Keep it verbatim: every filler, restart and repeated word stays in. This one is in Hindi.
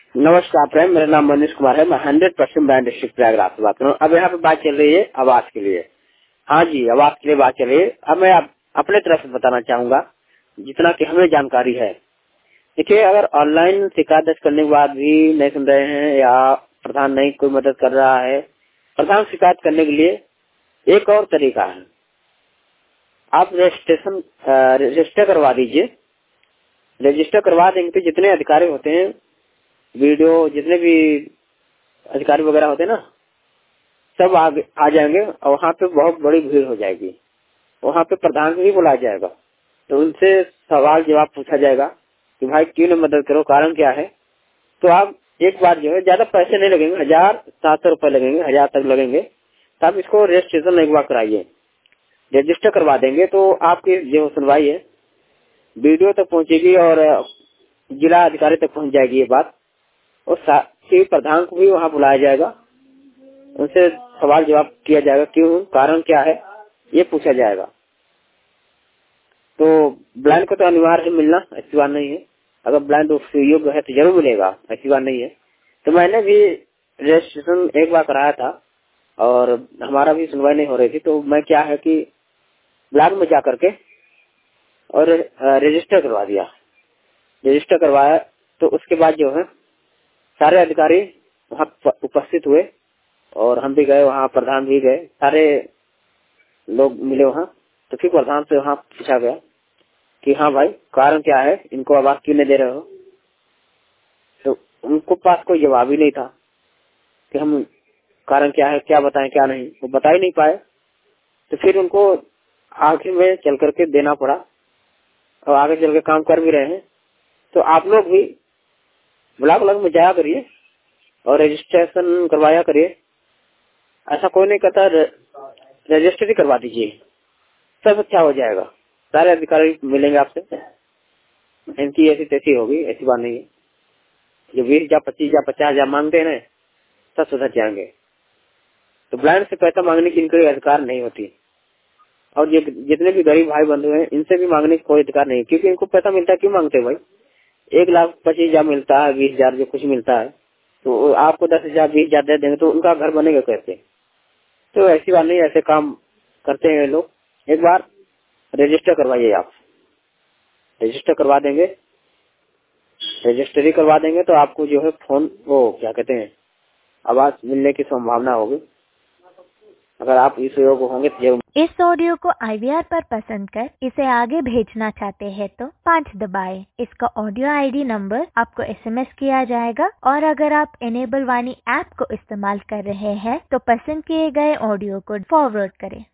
नमस्कार प्रेम, मेरा नाम मनीष कुमार है। मैं hundred percent brand district Prayagraj से बात कर रहा हूँ। अब यहाँ पे बात चल रही है आवाज के लिए। हाँ जी, आवाज के लिए बात चल रही है। अब मैं आप, अपने तरफ से बताना चाहूंगा जितना कि हमें जानकारी है। देखिए, अगर ऑनलाइन शिकायत दर्ज करने के बाद भी नहीं सुन रहे हैं या प्रधान नहीं कोई मदद कर रहा है, प्रधान शिकायत करने के लिए एक और तरीका है। आप रजिस्ट्रेशन रजिस्टर करवा दीजिए। रजिस्टर करवा देंगे तो जितने अधिकारी होते हैं, वीडियो जितने भी अधिकारी वगैरह होते हैं ना, सब आगे आ जाएंगे और वहाँ पे बहुत बड़ी भीड़ हो जाएगी। वहाँ पे प्रधान को भी बुलाया जाएगा, तो उनसे सवाल जवाब पूछा जाएगा कि भाई क्यों नहीं मदद करो, कारण क्या है। तो आप एक बार जो है, ज्यादा पैसे नहीं लगेंगे, हजार सात सौ रूपये लगेंगे, हजार तक लगेंगे। तो आप इसको रजिस्ट्रेशन एक बार कराइए। रजिस्टर करवा देंगे तो आपकी जो सुनवाई है वीडियो तक पहुँचेगी और जिला अधिकारी तक पहुँच जाएगी ये बात। और साथ ही प्रधान को भी वहाँ बुलाया जाएगा, उनसे सवाल जवाब किया जाएगा, क्यों, कारण क्या है, ये पूछा जाएगा। तो ब्लाइंड को तो अनिवार्य है मिलना, ऐसी बात नहीं है। अगर ब्लाइंड योग्य है तो जरूर मिलेगा, ऐसी बात नहीं है। तो मैंने भी रजिस्ट्रेशन एक बार कराया था और हमारा भी सुनवाई नहीं हो रही थी। तो मैं क्या है कि ब्लॉक में जा करके और रजिस्टर करवा दिया। रजिस्टर करवाया तो उसके बाद जो है सारे अधिकारी वहाँ उपस्थित हुए और हम भी गए वहाँ, प्रधान भी गए, सारे लोग मिले वहाँ। तो फिर प्रधान से वहाँ पूछा गया कि हाँ भाई कारण क्या है, इनको आवाज क्यों नहीं दे रहे हो। तो उनको पास कोई जवाब ही नहीं था कि हम कारण क्या है, क्या बताएं क्या नहीं, वो बता ही नहीं पाए। तो फिर उनको आगे में चल करके देना पड़ा और आगे चल के काम कर भी रहे हैं। तो आप लोग भी ब्लॉक ब्लॉक में जाया करिए और रजिस्ट्रेशन करवाया करिए। ऐसा कोई नहीं करता, रजिस्टर ही करवा दीजिए, सब अच्छा हो जाएगा। सारे अधिकारी मिलेंगे आपसे, इनकी ऐसी तैसी होगी, ऐसी बात नहीं है। जो बीस हजार पच्चीस हजार पचास हजार मांगते हैं ना, सब सुधर जाएंगे। तो ब्लाइंड से पैसा मांगने की इनके अधिकार नहीं होती। और जो जितने भी गरीब भाई बंधु हैं, इनसे भी मांगने की कोई अधिकार नहीं, क्योंकि इनको पैसा मिलता है। क्यों मांगते भाई, एक लाख पच्चीस हजार मिलता है, बीस हजार जो कुछ मिलता है, तो आपको दस हजार बीस हजार दे देंगे तो उनका घर बनेगा कैसे। तो ऐसी बात नहीं, ऐसे काम करते हैं लोग। एक बार रजिस्टर करवाइए, आप रजिस्टर करवा देंगे, रजिस्ट्री करवा देंगे तो आपको जो है फोन वो क्या कहते हैं आवाज मिलने की संभावना होगी। अगर आप इस योग्य होंगे तो जरूर। इस ऑडियो को आई वी आर पर पसंद कर इसे आगे भेजना चाहते हैं तो पाँच दबाएं। इसका ऑडियो आई डी नंबर आपको एस एम एस किया जाएगा। और अगर आप इनेबल वाणी ऐप को इस्तेमाल कर रहे हैं तो पसंद किए गए ऑडियो को फॉरवर्ड करें।